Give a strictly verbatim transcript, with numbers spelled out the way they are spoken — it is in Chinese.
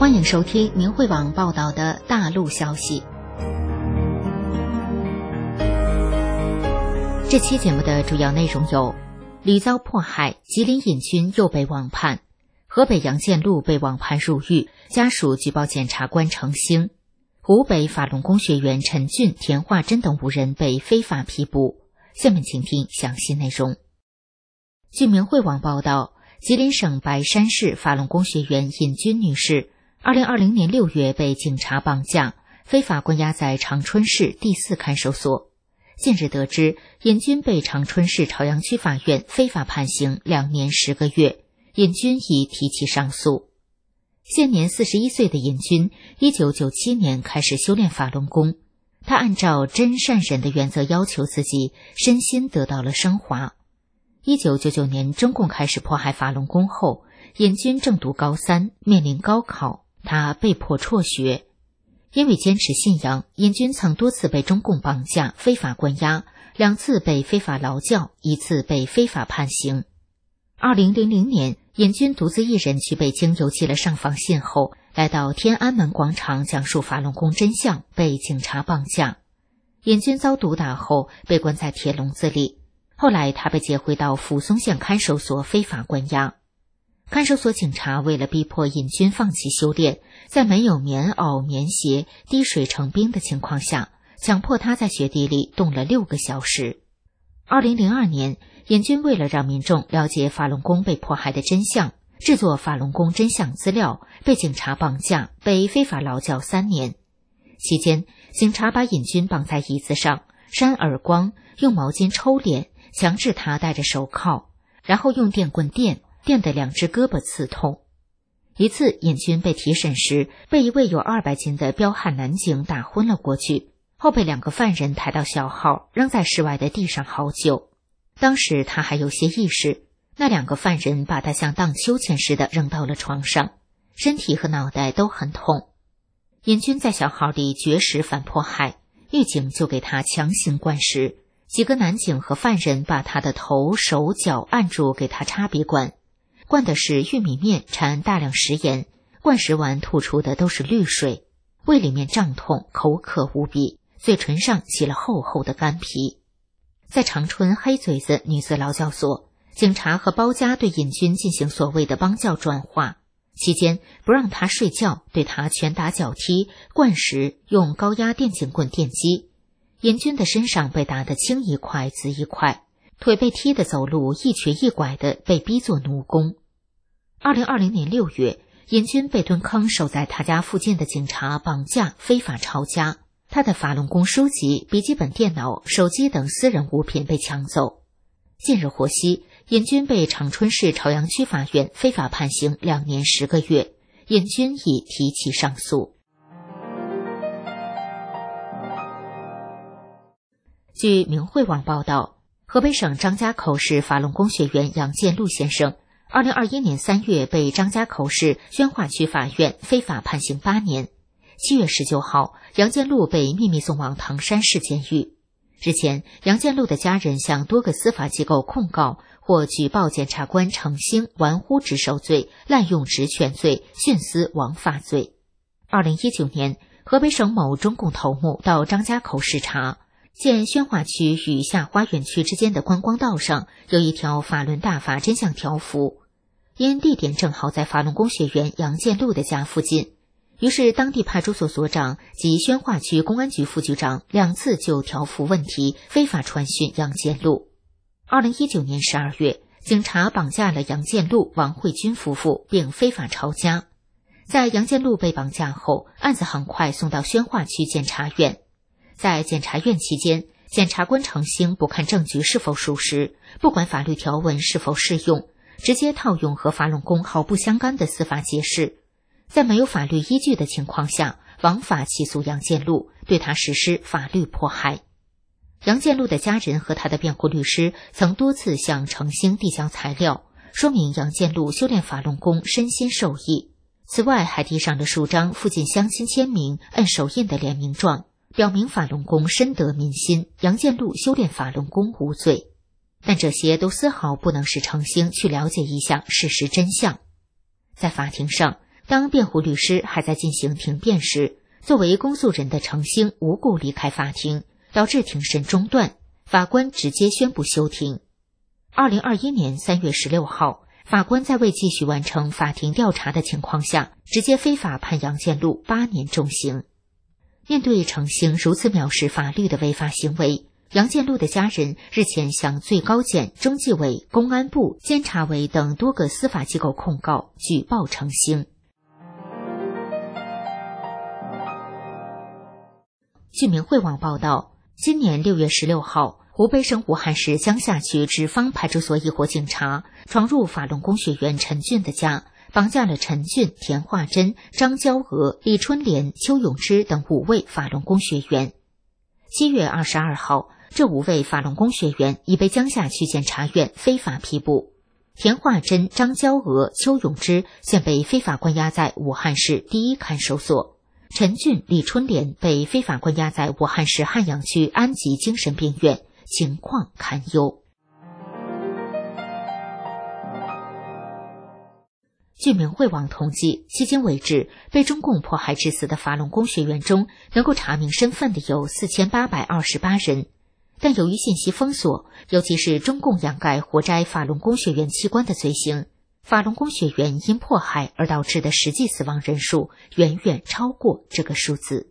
欢迎收听明慧网报道的大陆消息。这期节目的主要内容有：屡遭迫害，吉林瘾君又被网判；河北杨建禄被网判入狱，家属举报检察官程兴；湖北法轮功学员陈俊、田化珍等五人被非法批捕。下面请听详细内容。据明慧网报道，吉林省白山市法轮功学员瘾君女士二零二零年六月被警察绑架，非法关押在长春市第四看守所。近日得知，瘾君被长春市朝阳区法院非法判刑两年十个月，瘾君已提起上诉。现年四十一岁的瘾君，一九九七年开始修炼法轮功，他按照真善忍的原则要求自己，身心得到了升华。一九九九年中共开始迫害法轮功后，瘾君正读高三，面临高考，他被迫辍学。因为坚持信仰，瘾君曾多次被中共绑架、非法关押，两次被非法劳教，一次被非法判刑。二零零零年，瘾君独自一人去北京邮寄了上访信后，来到天安门广场讲述法轮功真相，被警察绑架。瘾君遭毒打后，被关在铁笼子里。后来他被接回到抚松县看守所非法关押。看守所警察为了逼迫瘾君放弃修炼，在没有棉袄、棉鞋、滴水成冰的情况下，强迫他在雪地里冻了六个小时。二零零二年，瘾君为了让民众了解法轮功被迫害的真相，制作法轮功真相资料，被警察绑架，被非法劳教三年。期间，警察把瘾君绑在椅子上，扇耳光，用毛巾抽脸，强制他戴着手铐，然后用电棍电，电得两只胳膊刺痛。一次，瘾君被提审时，被一位有二百斤的彪悍男警打昏了过去，后被两个犯人抬到小号，扔在室外的地上好久。当时他还有些意识，那两个犯人把他像荡秋千似的扔到了床上，身体和脑袋都很痛。瘾君在小号里绝食反迫害，狱警就给他强行灌食，几个男警和犯人把他的头、手、脚按住给他插鼻灌，灌的是玉米面掺大量食盐，灌食完吐出的都是绿水，胃里面胀痛，口渴无比，嘴唇上起了厚厚的干皮。在长春黑嘴子女子劳教所，警察和包家对瘾君进行所谓的帮教转化，期间不让他睡觉，对他拳打脚踢，灌食，用高压电警棍电击。瘾君的身上被打得青一块紫一块，腿被踢得走路一瘸一拐的，被逼做奴工。二零二零年六月，瘾君被蹲坑守在他家附近的警察绑架，非法抄家，他的法轮功书籍、笔记本电脑、手机等私人物品被抢走。近日获悉，瘾君被长春市朝阳区法院非法判刑两年十个月，瘾君已提起上诉。据明慧网报道，河北省张家口市法轮功学员杨建禄先生二零二一年三月被张家口市宣化区法院非法判刑八年。七月十九号，杨建禄被秘密送往唐山市监狱。日前，杨建禄的家人向多个司法机构控告或举报检察官程兴玩忽职守罪、滥用职权罪、徇私枉法罪。二零一九年，河北省某中共头目到张家口视察，见宣化区与下花园区之间的观光道上有一条法轮大法真相条幅，因地点正好在法轮功学员杨建禄的家附近，于是当地派出所所长及宣化区公安局副局长两次就条幅问题非法传讯杨建禄。二零一九年十二月，警察绑架了杨建禄、王慧君夫妇，并非法抄家。在杨建禄被绑架后，案子很快送到宣化区检察院。在检察院期间，检察官程兴不看证据是否属实，不管法律条文是否适用，直接套用和法轮功毫不相干的司法解释，在没有法律依据的情况下，枉法起诉杨建禄，对他实施法律迫害。杨建禄的家人和他的辩护律师曾多次向程兴递交材料，说明杨建禄修炼法轮功身心受益。此外，还递上了数张附近乡亲签名、摁手印的联名状，表明法轮功深得民心，杨建禄修炼法轮功无罪。但这些都丝毫不能使程兴去了解一下事实真相。在法庭上， 当辩护律师还在进行庭辩时，作为公诉人的程星无故离开法庭，导致庭审中断，法官直接宣布休庭。二零二一年三月十六号，法官在未继续完成法庭调查的情况下，直接非法判杨建禄八年重刑。面对程星如此藐视法律的违法行为，杨建禄的家人日前向最高检、中纪委、公安部、监察委等多个司法机构控告，举报程星。据明慧网报道，今年六月十六号，湖北省武汉市江夏区纸坊派出所一伙警察闯入法轮功学员陈俊的家，绑架了陈俊、田化珍、张娇娥、李春莲、邱永芝等五位法轮功学员。七月二十二号，这五位法轮功学员已被江夏区检察院非法批捕。田化珍、张娇娥、邱永芝现被非法关押在武汉市第一看守所。陈俊、李春莲被非法关押在武汉市汉阳区安吉精神病院，情况堪忧。据明慧网统计，迄今为止，被中共迫害致死的法轮功学员中，能够查明身份的有四千八百二十八人。但由于信息封锁，尤其是中共掩盖活摘法轮功学员器官的罪行，法轮功学员因迫害而导致的实际死亡人数远远超过这个数字。